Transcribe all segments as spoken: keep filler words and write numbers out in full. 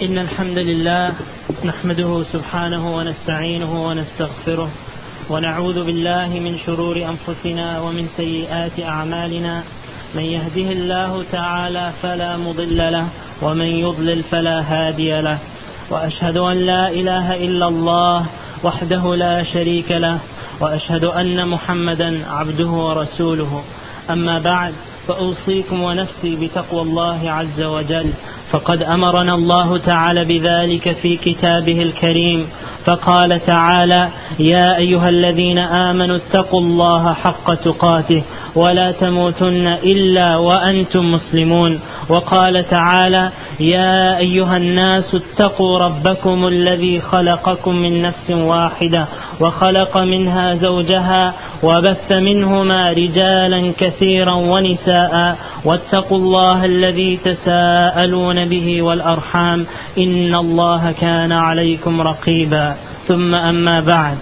إن الحمد لله نحمده سبحانه ونستعينه ونستغفره ونعوذ بالله من شرور أنفسنا ومن سيئات أعمالنا. من يهده الله تعالى فلا مضل له ومن يضلل فلا هادي له. وأشهد أن لا إله إلا الله وحده لا شريك له وأشهد أن محمدا عبده ورسوله. أما بعد، فأوصيكم ونفسي بتقوى الله عز وجل، فقد أمرنا الله تعالى بذلك في كتابه الكريم، فقال تعالى: يا أيها الذين آمنوا اتقوا الله حق تقاته ولا تموتن إلا وأنتم مسلمون. وقال تعالى: يا أيها الناس اتقوا ربكم الذي خلقكم من نفس واحدة وخلق منها زوجها وبث منهما رجالا كثيرا ونساء واتقوا الله الذي تساءلون به والأرحام إن الله كان عليكم رقيبا. ثم أما بعد.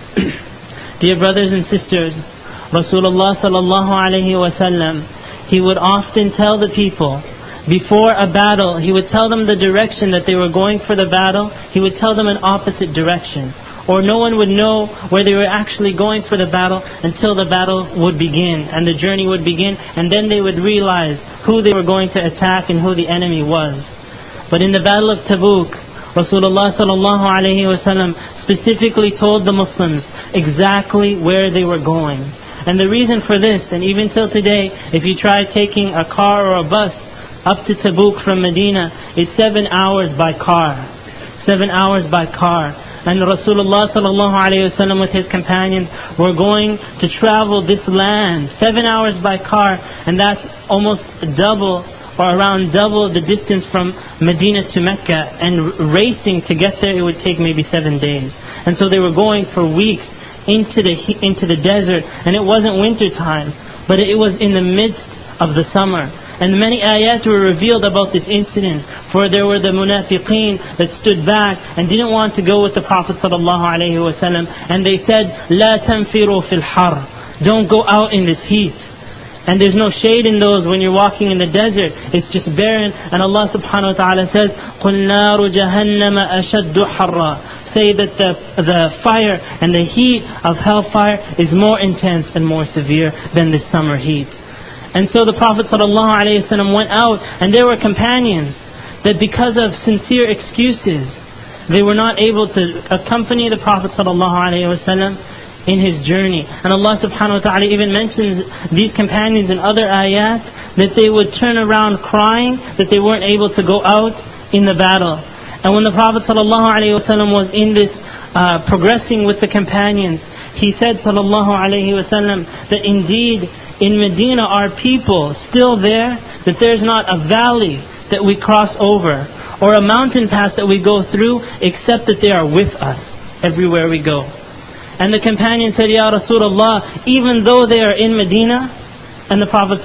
Dear brothers and sisters, Rasulullah sallallahu alayhi wa sallam, he would often tell the people, before a battle, he would tell them the direction that they were going for the battle. He would tell them an opposite direction, or no one would know where they were actually going for the battle until the battle would begin and the journey would begin, and then they would realize who they were going to attack and who the enemy was. But in the battle of Tabuk, Rasulullah sallallahu alayhi wa sallam specifically told the Muslims exactly where they were going. And the reason for this, and even till today, if you try taking a car or a bus up to Tabuk from Medina, it's seven hours by car. Seven hours by car. And Rasulullah sallallahu alayhi wa sallam with his companions were going to travel this land seven hours by car, and that's almost double or around double the distance from Medina to Mecca, and racing to get there it would take maybe seven days. And so they were going for weeks into the into the desert, and it wasn't winter time, but it was in the midst of the summer. And many ayat were revealed about this incident, for there were the munafiqeen that stood back and didn't want to go with the Prophet sallallahu alaihi wasallam, and they said, "La tanfiru fil har," don't go out in this heat. And there's no shade in those when you're walking in the desert. It's just barren. And Allah subhanahu wa ta'ala says, قُلْ نَارُ جَهَنَّمَ أَشَدُّ حَرًّا, say that the, the fire and the heat of hellfire is more intense and more severe than the summer heat. And so the Prophet sallallahu alaihi wasallam went out, and there were companions that because of sincere excuses, they were not able to accompany the Prophet sallallahu alaihi wasallam in his journey. And Allah subhanahu wa ta'ala even mentions these companions in other ayat, that they would turn around crying that they weren't able to go out in the battle. And when the Prophet sallallahu alaihi wasallam was in this uh, progressing with the companions, he said sallallahu alaihi wasallam that indeed in Medina are people still there, that there's not a valley that we cross over or a mountain pass that we go through except that they are with us everywhere we go. And the companion said, Ya Rasulullah, even though they are in Medina? And the Prophet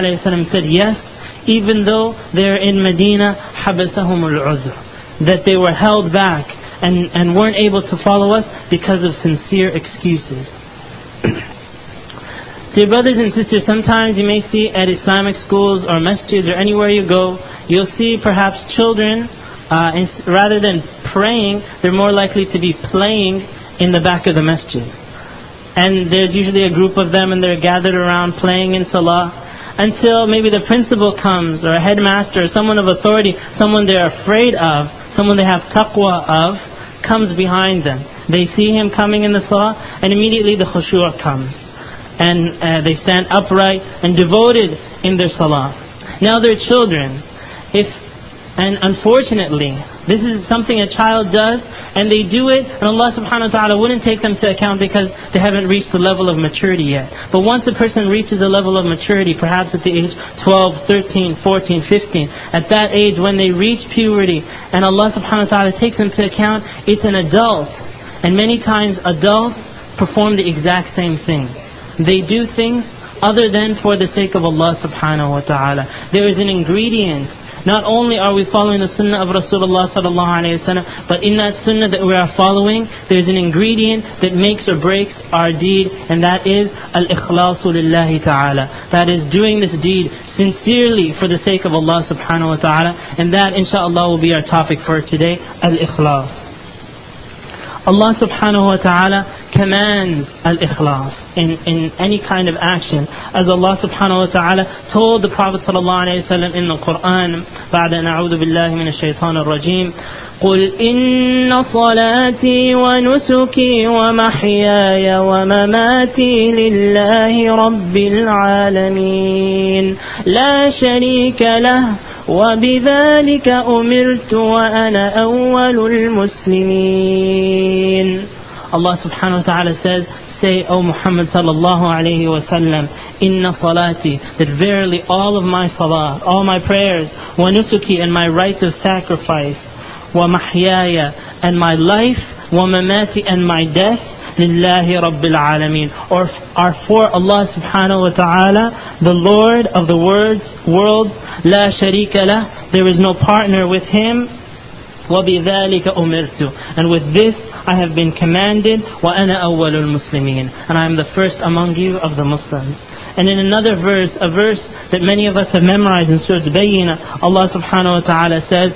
ﷺ said, yes, even though they are in Medina, حَبَسَهُمُ الْعُذْرُ, that they were held back and, and weren't able to follow us because of sincere excuses. Dear brothers and sisters, sometimes you may see at Islamic schools or masjids or anywhere you go, you'll see perhaps children, uh, in, rather than praying, they're more likely to be playing in the back of the masjid. And there's usually a group of them, and they're gathered around playing in salah until maybe the principal comes, or a headmaster, or someone of authority, someone they're afraid of, someone they have taqwa of, comes behind them. They see him coming in the salah, and immediately the khushu' comes, and uh, they stand upright and devoted in their salah. Now they're children. If And unfortunately, this is something a child does, and they do it, and Allah subhanahu wa ta'ala wouldn't take them to account because they haven't reached the level of maturity yet. But once a person reaches a level of maturity, perhaps at the age twelve, thirteen, fourteen, fifteen, at that age when they reach puberty, and Allah subhanahu wa ta'ala takes them to account, it's an adult. And many times adults perform the exact same thing. They do things other than for the sake of Allah subhanahu wa ta'ala. There is an ingredient. Not only are we following the sunnah of Rasulullah sallallahu alayhi wa sallam, but in that sunnah that we are following, there is an ingredient that makes or breaks our deed, and that is al-ikhlasu lillahi ta'ala. That is doing this deed sincerely for the sake of Allah subhanahu wa ta'ala. And that inshaAllah will be our topic for today, al-ikhlas. Allah subhanahu wa ta'ala commands al-ikhlas in, in any kind of action. As Allah subhanahu wa ta'ala told the Prophet sallallahu alayhi wa sallam in the Quran, بعد أن أعوذ بالله من الشيطان الرجيم, قل إن صلاتي ونسكي ومحياي ومماتي لله رب العالمين لا شريك له وبذلك أمرت وأنا أول المسلمين. Allah subhanahu wa ta'ala says, say, O Muhammad sallallahu alayhi wa sallam, inna salati, that verily all of my salah, all my prayers, wa nusuki, and my rites of sacrifice, wa mahyaya, and my life, wa mamati, and my death, lillahi rabbil alameen, or are for Allah subhanahu wa ta'ala, the Lord of the worlds, worlds, la sharika lah, there is no partner with Him, wa bidhalika umirtu, and with this I have been commanded, wa ana awwalul muslimin, and I am the first among you of the Muslims. And in another verse, a verse that many of us have memorized in Surah Bayyinah, Allah subhanahu wa ta'ala says,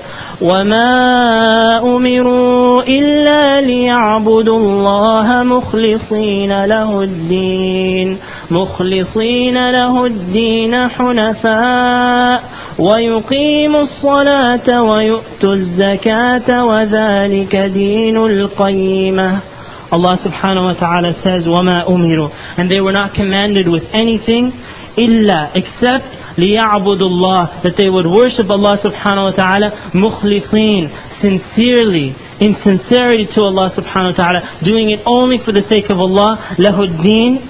وَمَا أُمِرُوا إِلَّا لِيَعْبُدُوا اللَّهَ مُخْلِصِينَ لَهُ الدِّينَ مُخْلِصِينَ لَهُ الدِّينَ حُنَفَاءَ وَيُقِيمُوا الصَّلَاةَ وَيُؤْتُوا الزَّكَاةَ وَذَلِكَ دِينُ الْقَيِّمَةِ. Allah subhanahu wa ta'ala says, وَمَا أُمِرُوا, and they were not commanded with anything, إِلَّا, except لِيَعْبُدُوا اللَّهِ, that they would worship Allah subhanahu wa ta'ala, مُخْلِصِينَ, sincerely, in sincerity to Allah subhanahu wa ta'ala, doing it only for the sake of Allah, لَهُ الدِّينَ,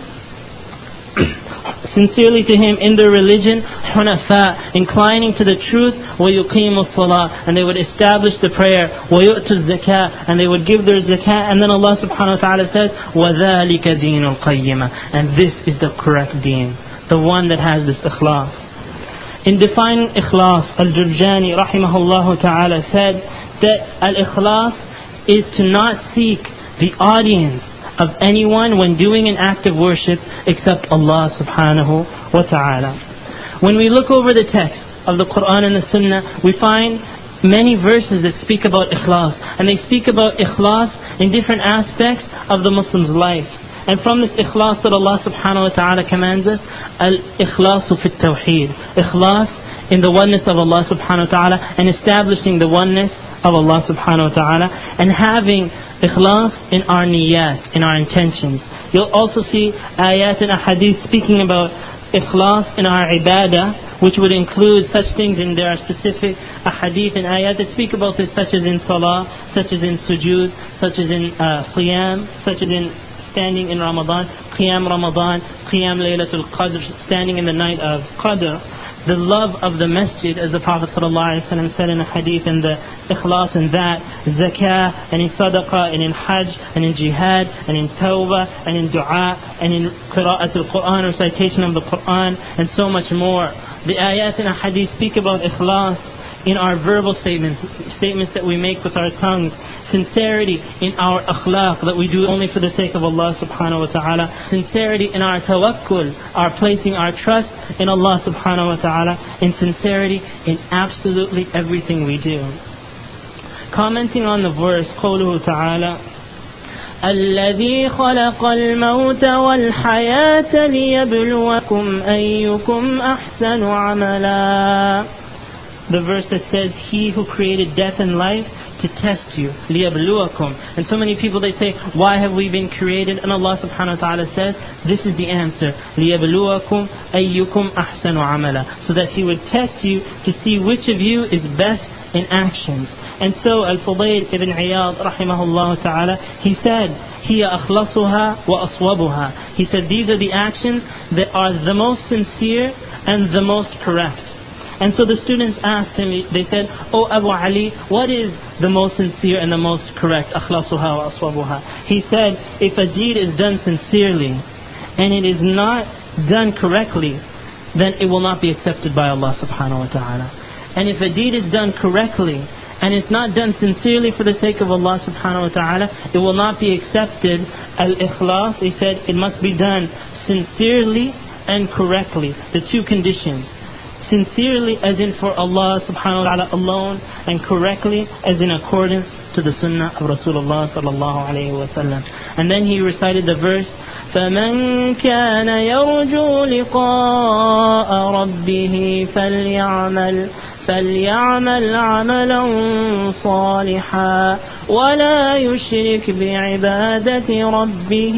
sincerely to Him in their religion, حُنَفَاء, inclining to the truth, وَيُقِيمُوا الصَّلَاةِ, and they would establish the prayer, وَيُؤْتُوا الزَّكَاةِ, and they would give their zakah, and then Allah subhanahu wa ta'ala says, وَذَلِكَ دِينُ الْقَيِّمَةِ, and this is the correct deen, the one that has this ikhlas. In defining ikhlas, Al-Jurjani rahimahullah ta'ala said that al-ikhlas is to not seek the audience of anyone when doing an act of worship except Allah subhanahu wa ta'ala. When we look over the text of the Quran and the Sunnah, we find many verses that speak about ikhlas, and they speak about ikhlas in different aspects of the Muslim's life. And from this ikhlas that Allah subhanahu wa ta'ala commands us, al-ikhlasu fi tawheed, ikhlas in the oneness of Allah subhanahu wa ta'ala, and establishing the oneness of Allah subhanahu wa ta'ala, and having ikhlas in our niyat, in our intentions. You'll also see ayat and ahadith speaking about ikhlas in our ibadah, which would include such things, and there are specific ahadith and ayat that speak about this, such as in salah, such as in sujood, such as in uh, qiyam, such as in standing in Ramadan, qiyam Ramadan, qiyam Laylatul Qadr, standing in the night of Qadr. The love of the masjid, as the Prophet ﷺ said in a hadith, and the ikhlas in that, zakah, and in sadaqah, and in hajj, and in jihad, and in tawbah, and in dua, and in qira'at al-Quran, recitation of the Quran, and so much more. The ayat and hadith speak about ikhlas in our verbal statements, statements that we make with our tongues, sincerity in our akhlaq, that we do only for the sake of Allah subhanahu wa ta'ala, sincerity in our tawakkul, our placing our trust in Allah subhanahu wa ta'ala, and sincerity in absolutely everything we do. Commenting on the verse, قوله تعالى الذي خلق الموت والحياة ليبلوكم أيكم أحسن عملا. The verse that says, He who created death and life to test you, لِيَبْلُوَكُمْ. And so many people, they say, why have we been created? And Allah subhanahu wa ta'ala says, this is the answer, لِيَبْلُوَكُمْ أَيُّكُمْ أَحْسَنُ عَمَلًا, so that He would test you to see which of you is best in actions. And so Al-Fudayl ibn Iyad rahimahullah ta'ala, he said, هِيَ أَخْلَصُهَا وَأَصْوَبُهَا. He said, these are the actions that are the most sincere and the most correct. And so the students asked him, they said, Oh Abu Ali, what is the most sincere and the most correct? أَخْلَصُهَا وَأَصْوَبُهَا. He said, if a deed is done sincerely and it is not done correctly, then it will not be accepted by Allah subhanahu wa ta'ala. And if a deed is done correctly and it's not done sincerely for the sake of Allah subhanahu wa ta'ala, it will not be accepted. Al-ikhlas, he said, it must be done sincerely and correctly. The two conditions. sincerely as in for Allah subhanahu wa ta'ala alone, and correctly as in accordance to the sunnah of Rasulullah sallallahu alayhi wa sallam. And then he recited the verse, فَمَنْ كَانَ يَرْجُو لِقَاءَ رَبِّهِ فَلْيَعْمَلْ فَلْيَعْمَلْ عَمَلًا صَالِحًا وَلَا يُشْرِكْ بِعِبَادَةِ رَبِّهِ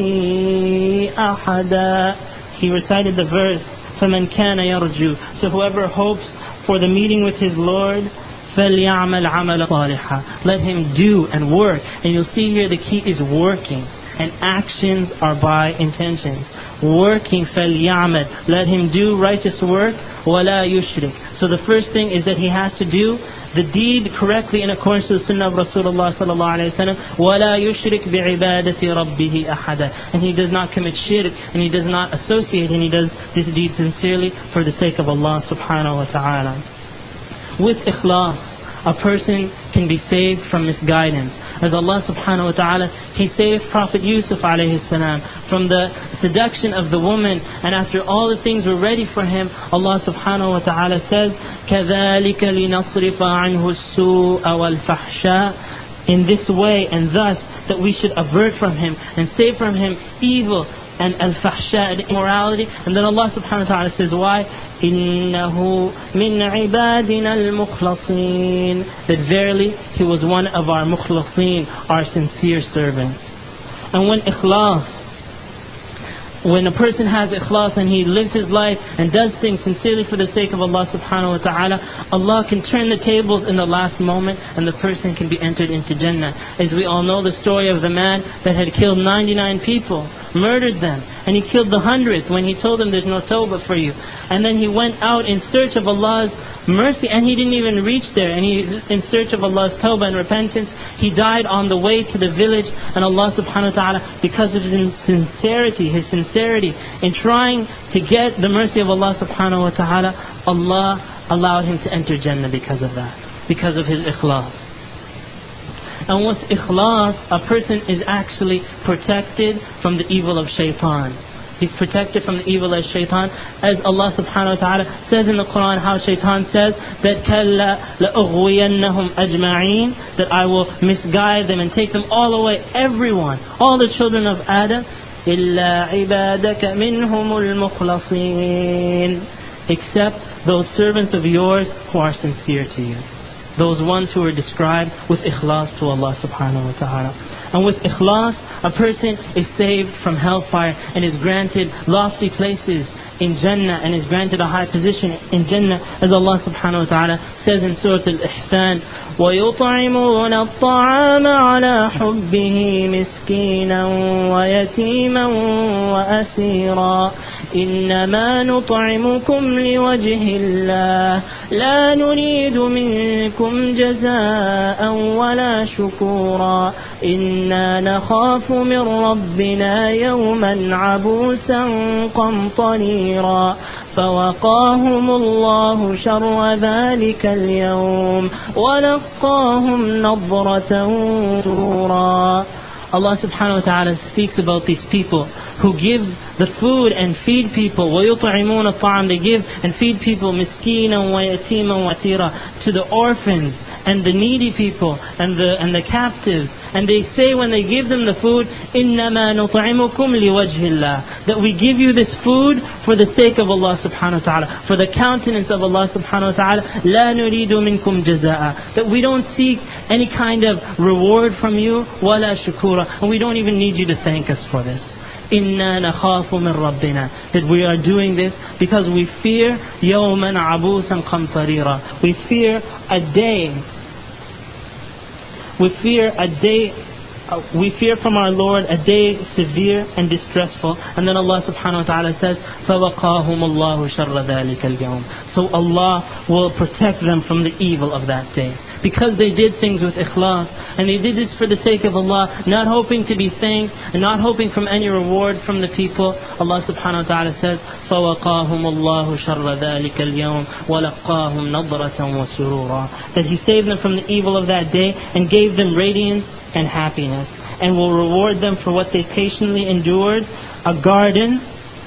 أَحَدًا. He recited the verse, فَمَنْ كَانَ يَرْجُو. So whoever hopes for the meeting with his Lord, فَلْيَعْمَلْ عَمَلًا صَالِحًا. Let him do and work. And you'll see here the key is working. And actions are by intentions. Working, فَلْيَعْمَلْ. Let him do righteous work, وَلَا يُشْرِكْ. So the first thing is that he has to do the deed correctly in accordance to the sunnah of Rasulullah sallallahu alayhi wa sallam. وَلَا يُشْرِكْ بِعِبَادَةِ رَبِّهِ أَحَدًا. And he does not commit shirk, and he does not associate, and he does this deed sincerely for the sake of Allah subhanahu wa ta'ala. With ikhlas, a person can be saved from misguidance. As Allah subhanahu wa ta'ala, He saved Prophet Yusuf alayhi salam from the seduction of the woman, and after all the things were ready for him, Allah subhanahu wa ta'ala says, كَذَلِكَ لِنَصْرِفَ عَنْهُ السُّوءَ وَالْفَحْشَاءَ. In this way and thus, that we should avert from him and save from him evil and al-fahsha, immorality. And then Allah subhanahu wa ta'ala says, why? إِنَّهُ مِنْ عِبَادِنَا الْمُخْلَصِينَ. That verily, he was one of our mukhlasin, our sincere servants. And when ikhlas, when a person has ikhlas and he lives his life and does things sincerely for the sake of Allah subhanahu wa ta'ala, Allah can turn the tables in the last moment and the person can be entered into Jannah. As we all know the story of the man that had killed ninety-nine people, murdered them, and he killed the hundredth when he told them there's no tawbah for you. And then he went out in search of Allah's mercy, and he didn't even reach there, and he in search of Allah's tawbah and repentance. He died on the way to the village, and Allah subhanahu wa ta'ala, because of his sincerity, his sincerity in trying to get the mercy of Allah subhanahu wa ta'ala, Allah allowed him to enter Jannah because of that, because of his ikhlas. And with ikhlas, a person is actually protected from the evil of shaitan. He's protected from the evil of shaitan. As Allah subhanahu wa ta'ala says in the Quran, how shaitan says that كَلَّا لَأُغْوِيَنَّهُمْ أَجْمَعِينَ, that I will misguide them and take them all away, everyone, all the children of Adam, إِلَّا عِبَادَكَ مِنْهُمُ الْمُخْلَصِينَ, except those servants of yours who are sincere to you. Those ones who are described with ikhlas to Allah subhanahu wa ta'ala. And with ikhlas, a person is saved from hellfire and is granted lofty places in Jannah and is granted a high position in Jannah, as Allah subhanahu wa ta'ala says in Surah Al-Ihsan, وَيُطْعِمُونَ الطَّعَامَ عَلَى حُبِّهِ مِسْكِينًا وَيَتِيمًا وَأَسِيرًا إِنَّمَا نُطْعِمُكُمْ لِوَجْهِ اللَّهِ لَا نُرِيدُ مِنكُمْ جَزَاءً وَلَا شُكُورًا إِنَّا نَخَافُ مِنْ رَبِّنَا يَوْمًا عَبُوسًا قَمْطَرِيرًا فوقاهم الله شر ذلك اليوم ولقاهم نضرة سرورا. Allah subhanahu wa ta'ala speaks about these people who give the food and feed people. وَيُطْعِمُونَ الطَّعَامَ, they give and feed people مِسْكِينًا وَيَتِيمًا وَأَسِيرًا, to the orphans and the needy people and the and the captives. And they say when they give them the food, إِنَّمَا نُطْعِمُكُمْ لِوَجْهِ اللَّهِ, that we give you this food for the sake of Allah subhanahu wa ta'ala, for the countenance of Allah subhanahu wa ta'ala. لَا نُرِيدُ مِنكُمْ جَزَاءً, that we don't seek any kind of reward from you, وَلَا شُكُورًا, and we don't even need you to thank us for this. إِنَّا نَخَافُ مِنْ رَبِّنَا, that we are doing this because we fear يَوْمًا عَبُوسًا قَمْطَرِيرًا, we fear a day, we fear a day, uh, we fear from our Lord a day severe and distressful. And then Allah subhanahu wa ta'ala says, فَوَقَاهُمُ اللَّهُ شَرَّ ذَلِكَ الْيَوْمِ, so Allah will protect them from the evil of that day. Because they did things with ikhlas, and they did this for the sake of Allah, not hoping to be thanked, and not hoping from any reward from the people. Allah subhanahu wa ta'ala says, فَوَقَاهُمُ اللَّهُ شَرَّ ذَلِكَ الْيَوْمِ وَلَقَّاهُمْ نَضْرَةً وَسُرُورًا, that He saved them from the evil of that day and gave them radiance and happiness, and will reward them for what they patiently endured, a garden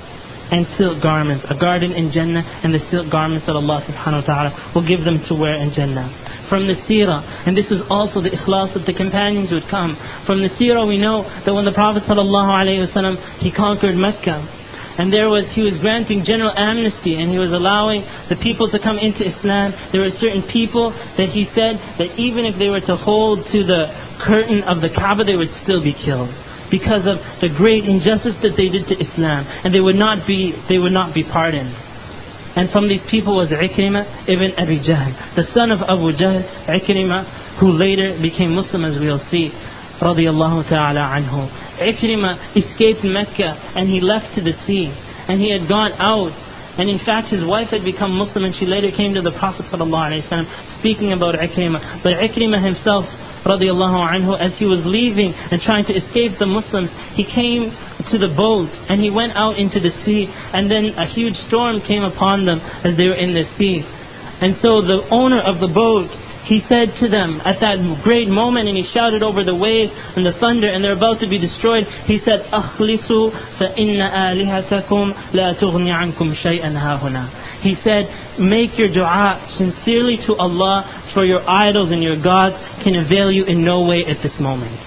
and silk garments, a garden in Jannah, and the silk garments that Allah subhanahu wa ta'ala will give them to wear in Jannah. From the seerah, and this is also the ikhlas that the companions would come. From the seerah we know that when the Prophet sallallahu alaihi wasallam, he conquered Mecca, and there was, he was granting general amnesty, and he was allowing the people to come into Islam. There were certain people that he said that even if they were to hold to the curtain of the Kaaba, they would still be killed, because of the great injustice that they did to Islam, and they would not be, they would not be pardoned. And from these people was Ikrimah ibn Abi Jahl, the son of Abu Jahl, Ikrimah, who later became Muslim, as we'll see, radiyallahu ta'ala anhu. Ikrimah escaped Mecca and he left to the sea, and he had gone out, and in fact his wife had become Muslim, and she later came to the Prophet sallallahu alaihi wasallam speaking about Ikrimah. But Ikrimah himself, radiyallahu anhu, as he was leaving and trying to escape the Muslims, he came to the boat and he went out into the sea, and then a huge storm came upon them as they were in the sea. And so the owner of the boat, he said to them at that great moment, and he shouted over the waves and the thunder, and they're about to be destroyed, he said, أَخْلِصُوا فَإِنَّ آلِهَتَكُمْ لَا تُغْنِ عَنْكُمْ شَيْئًا هَاهُنَا. He said, make your dua sincerely to Allah, for your idols and your gods can avail you in no way at this moment.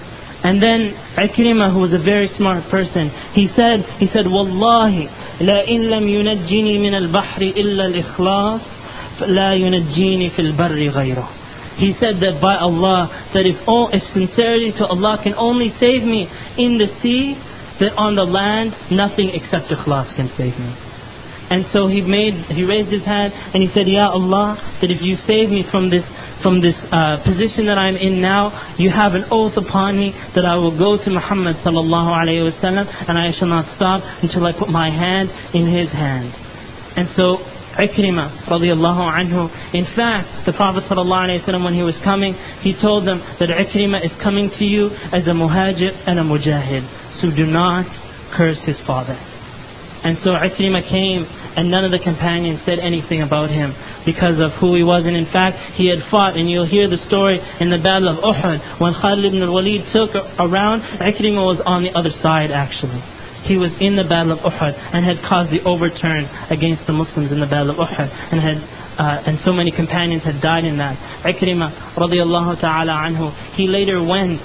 And then Ikrimah, who was a very smart person, he said, he said, Wallahi, لَإِن لَمْ يُنَجِّنِي مِنَ الْبَحْرِ إِلَّا الْإِخْلَاصِ لَا يُنَجِّينِ فِي الْبَرِّ غَيْرُهُ. He said that by Allah, that if, oh, if sincerity to Allah can only save me in the sea, that on the land, nothing except ikhlas can save me. And so he made, he raised his hand and he said, Ya Allah, that if you save me from this from this uh, position that I'm in now, you have an oath upon me that I will go to Muhammad sallallahu alayhi wasallam, and I shall not stop until I put my hand in his hand. And so Ikrimah radiallahu anhu, in fact, the Prophet sallallahu alayhi wasallam, when he was coming, he told them that Ikrimah is coming to you as a muhajir and a mujahid, so do not curse his father. And so Ikrimah came, and none of the companions said anything about him because of who he was. And in fact, he had fought, and you'll hear the story in the Battle of Uhud, when Khalid ibn al-Walid took around, Ikrimah was on the other side actually. He was in the Battle of Uhud and had caused the overturn against the Muslims in the Battle of Uhud, and had uh, and so many companions had died in that. Ikrimah radiallahu ta'ala anhu, he later went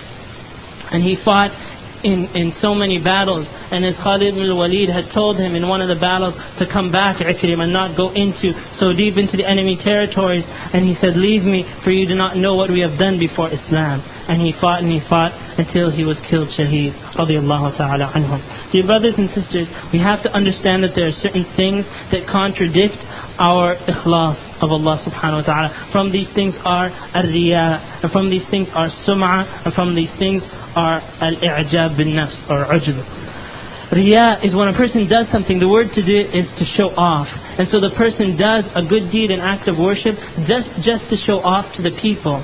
and he fought in, in so many battles, and as Khalid ibn al-Walid had told him in one of the battles to come back, Ikrimah, and not go into so deep into the enemy territories, and he said, leave me, for you do not know what we have done before Islam. And he fought and he fought until he was killed shaheed, radiallahu ta'ala anhum. Dear brothers and sisters, we have to understand that there are certain things that contradict our ikhlas of Allah subhanahu wa ta'ala. From these things are al-riya, and from these things are sum'ah, and from these things are al-i'jab bin nafs, or ujb. Riya is when a person does something, the word to do it is to show off. And so the person does a good deed, an act of worship, just, just to show off to the people.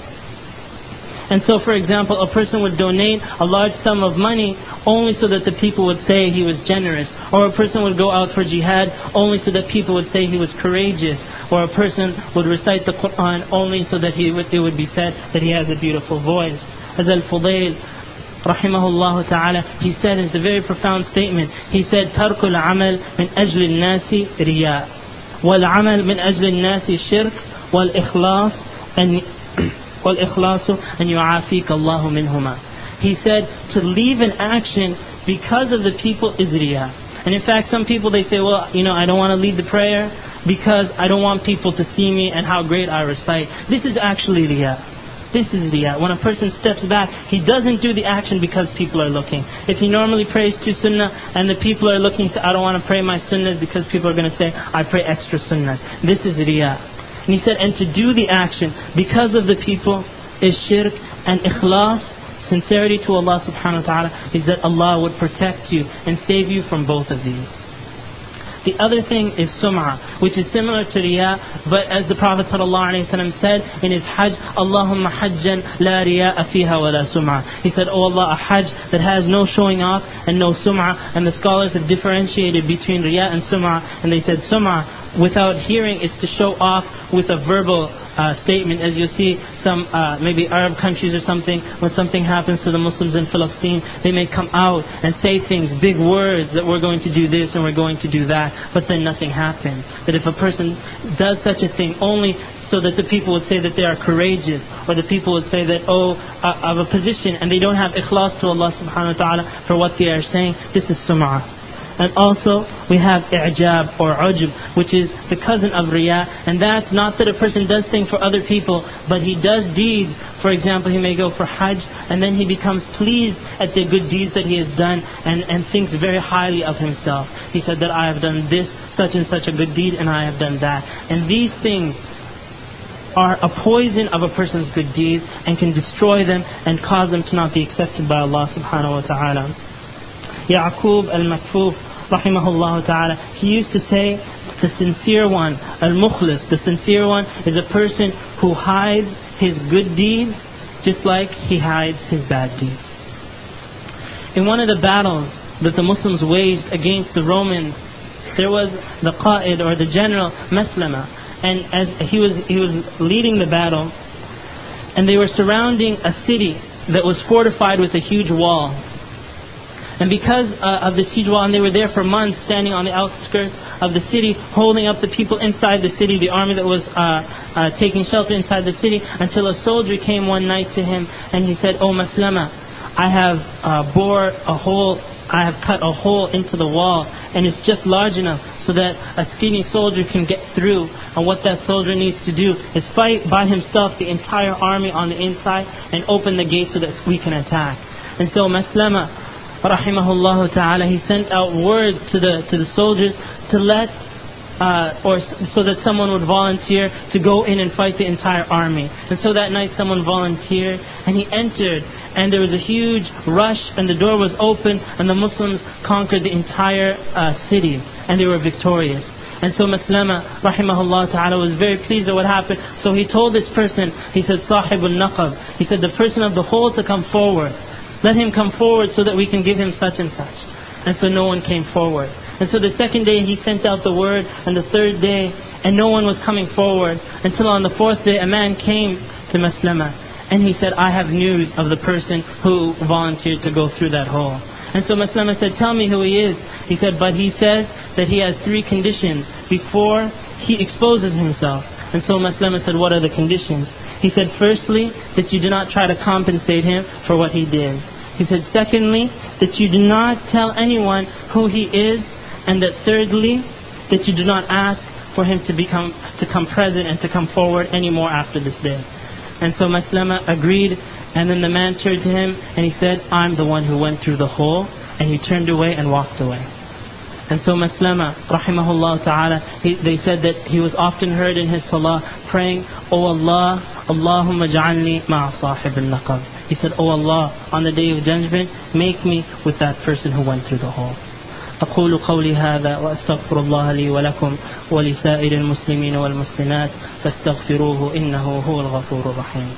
And so, for example, a person would donate a large sum of money only so that the people would say he was generous. Or a person would go out for jihad only so that people would say he was courageous. Or a person would recite the Quran only so that he would, it would be said that he has a beautiful voice. As Al-Fudayl, rahimahullah ta'ala, he said, it's a very profound statement. He said, تَرْكُ الْعَمَلْ مِنْ أَجْلِ النَّاسِ رِيَاء وَالْعَمَلْ مِنْ أَجْلِ النَّاسِ شِرْكٌ وَالْإِخْلَاصُ أَنْ وَالْإِخْلَاصُ أَنْ يُعَافِيكَ اللَّهُ مِنْهُمَا. He said, to leave an action because of the people is riya. And in fact, some people, they say, well, you know, I don't want to lead the prayer because I don't want people to see me and how great I recite. This is actually riya. This is riya. When a person steps back, he doesn't do the action because people are looking. If he normally prays two sunnah and the people are looking, say, I don't want to pray my sunnahs because people are going to say, I pray extra sunnahs. This is riya. And he said, and to do the action because of the people is shirk, and ikhlas, sincerity to Allah subhanahu wa ta'ala, is that Allah would protect you and save you from both of these. The other thing is sum'ah, which is similar to riya, but as the Prophet ﷺ said in his hajj, Allahumma hajjan la riya'a fiha wa la sum'ah. He said, Oh Allah, a hajj that has no showing off and no sum'ah. And the scholars have differentiated between riya and sum'ah, and they said sum'ah without hearing is to show off with a verbal uh, statement, as you'll see some uh, maybe Arab countries or something, when something happens to the Muslims in Palestine, they may come out and say things, big words, that we're going to do this and we're going to do that, but then nothing happens. That if a person does such a thing only so that the people would say that they are courageous, or the people would say that, oh, uh, of a position, and they don't have ikhlas to Allah subhanahu wa ta'ala for what they are saying, this is sum'ah. And also, we have i'jab or ujub, which is the cousin of riya. And that's not that a person does things for other people, but he does deeds. For example, he may go for hajj, and then he becomes pleased at the good deeds that he has done, and, and thinks very highly of himself. He said that I have done this, such and such a good deed, and I have done that. And these things are a poison of a person's good deeds, and can destroy them and cause them to not be accepted by Allah subhanahu wa ta'ala. Ya'qub al-Makfuf, rahimahullah ta'ala, he used to say, the sincere one, al-Mukhlis, the sincere one is a person who hides his good deeds just like he hides his bad deeds. In one of the battles that the Muslims waged against the Romans, there was the Qa'id, or the general, Maslama, and as he was, he was leading the battle, and they were surrounding a city that was fortified with a huge wall. And because uh, of this huge wall, and they were there for months, standing on the outskirts of the city, holding up the people inside the city, the army that was uh, uh, taking shelter inside the city, until a soldier came one night to him, and he said, "Oh Maslama, I have uh, bore a hole, I have cut a hole into the wall, and it's just large enough so that a skinny soldier can get through. And what that soldier needs to do is fight by himself the entire army on the inside, and open the gate so that we can attack." And so Maslama, rahimahullah ta'ala, he sent out word to the to the soldiers to let uh, or so that someone would volunteer to go in and fight the entire army. And so that night someone volunteered, and he entered, and there was a huge rush, and the door was open, and the Muslims conquered the entire uh, city, and they were victorious. And so Maslama, rahimahullah ta'ala, was very pleased at what happened. So he told this person, he said, Sahibul Naqab, he said, the person of the hole to come forward. Let him come forward so that we can give him such and such. And so no one came forward. And so the second day he sent out the word, and the third day, and no one was coming forward, until on the fourth day a man came to Maslama, and he said, I have news of the person who volunteered to go through that hole. And so Maslama said, tell me who he is. He said, but he says that he has three conditions before he exposes himself. And so Maslama said, what are the conditions? He said, firstly, that you do not try to compensate him for what he did. He said, secondly, that you do not tell anyone who he is. And that thirdly, that you do not ask for him to become to come present and to come forward anymore after this day. And so Maslama agreed, and then the man turned to him and he said, I'm the one who went through the hole. And he turned away and walked away. And so Maslama, rahimahullah ta'ala, he, they said that he was often heard in his salah praying, O Allah, Allahumma ja'alni ma'a sahib al-naqab. He said, O Allah, on the day of judgment, make me with that person who went through the hole. أقول قولي هذا وأستغفر الله لي ولكم ولسائر المسلمين والمسلمات فاستغفروه إنه هو الغفور الرحيم.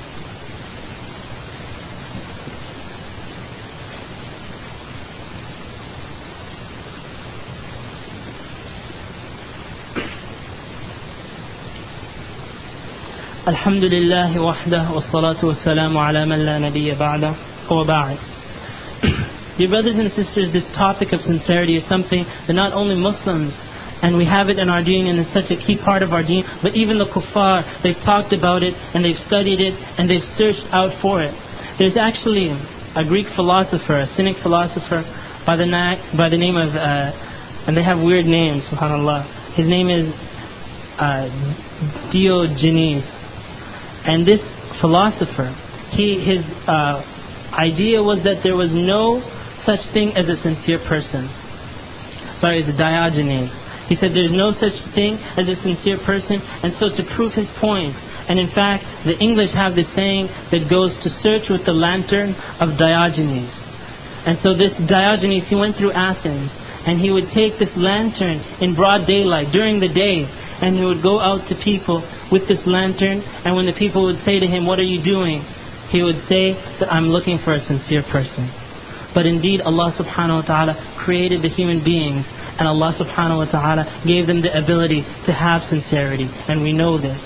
الحمد لله وحده والصلاة والسلام على من لا نبي بعده وبعد. Dear brothers and sisters, this topic of sincerity is something that not only Muslims, and we have it in our deen, and it's such a key part of our deen, but even the kuffar, they've talked about it, and they've studied it, and they've searched out for it. There's actually a Greek philosopher, a cynic philosopher, by the, na- by the name of, uh, and they have weird names, subhanAllah. His name is uh, Diogenes. And this philosopher, he his uh, idea was that there was no such thing as a sincere person. Sorry, it's Diogenes. He said there's no such thing as a sincere person. And so to prove his point, and in fact the English have this saying that goes to search with the lantern of Diogenes. And so this Diogenes, he went through Athens, and he would take this lantern in broad daylight during the day, and he would go out to people with this lantern, and when the people would say to him, what are you doing? He would say that I'm looking for a sincere person. But indeed Allah subhanahu wa ta'ala created the human beings, and Allah subhanahu wa ta'ala gave them the ability to have sincerity, and we know this.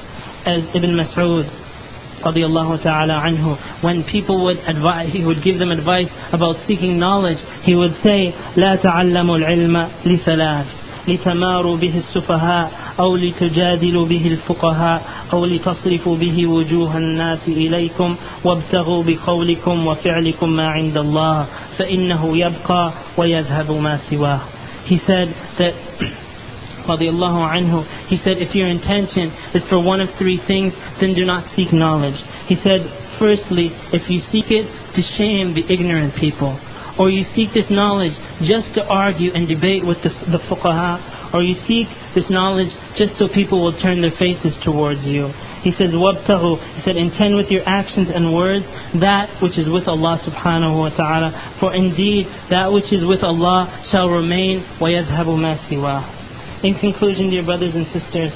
as Ibn Mas'ud radiyallahu ta'ala anhu, when people would advise, he would give them advice about seeking knowledge, he would say, لا تعلموا العلم لثلاث لتماروا به السفهاء أو لتجادلوا به الفقهاء أو لتصرفوا به وجوه الناس إليكم وابتغوا بقولكم وفعلكم ما عند الله فإنه يبقى ويذهب ما سواه. He said that radiyallahu anhu, he said, if your intention is for one of three things, then do not seek knowledge. He said, firstly, if you seek it to shame the ignorant people, or you seek this knowledge just to argue and debate with the, the fuqaha, or you seek this knowledge just so people will turn their faces towards you. He says, وَابْتَغُوا, he said, intend with your actions and words that which is with Allah subhanahu wa ta'ala, for indeed that which is with Allah shall remain, وَيَذْهَبُ مَا سِوَاهُ. In conclusion, dear brothers and sisters,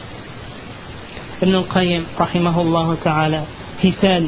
Ibn al-Qayyim rahimahullah ta'ala, he said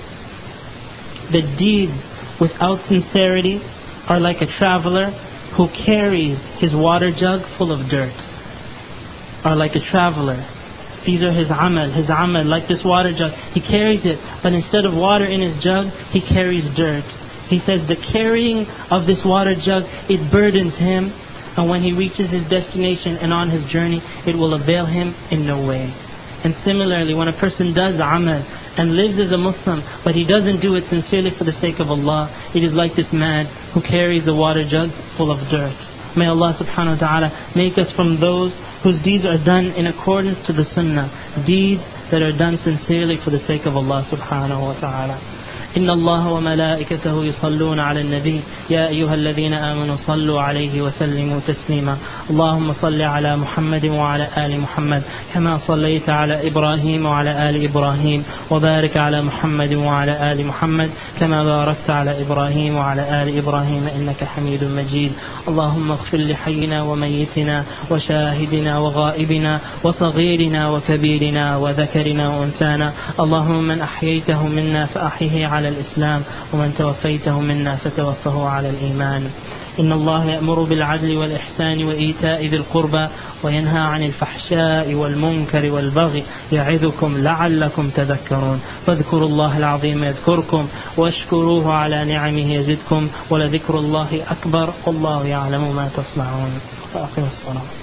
that deeds without sincerity are like a traveler who carries his water jug full of dirt. Are like a traveler. These are his amal, his amal, like this water jug. He carries it, but instead of water in his jug, he carries dirt. He says the carrying of this water jug, it burdens him, and when he reaches his destination and on his journey, it will avail him in no way. And similarly, when a person does amal and lives as a Muslim, but he doesn't do it sincerely for the sake of Allah, it is like this man who carries the water jug full of dirt. May Allah subhanahu wa ta'ala make us from those whose deeds are done in accordance to the sunnah, deeds that are done sincerely for the sake of Allah subhanahu wa ta'ala. إن الله وملائكته يصلون على النبي يا أيها الذين آمنوا صلوا عليه وسلموا تسليما اللهم صل على محمد وعلى آل محمد كما صليت على إبراهيم وعلى آل إبراهيم وبارك على محمد وعلى آل محمد كما باركت على إبراهيم وعلى آل إبراهيم إنك حميد مجيد اللهم اغفر لحينا وميتنا وشاهدنا وغائبنا وصغيرنا وكبيرنا وذكرنا وأنثانا اللهم من أحييته منا فأحيه على الإسلام ومن توفيته منا فتوفه على الإيمان إن الله يأمر بالعدل والإحسان وإيتاء ذي القربى وينهى عن الفحشاء والمنكر والبغي يعظكم لعلكم تذكرون فاذكروا الله العظيم يذكركم واشكروه على نعمه يزدكم ولذكر الله أكبر والله يعلم ما تصنعون وأقم الصلاة.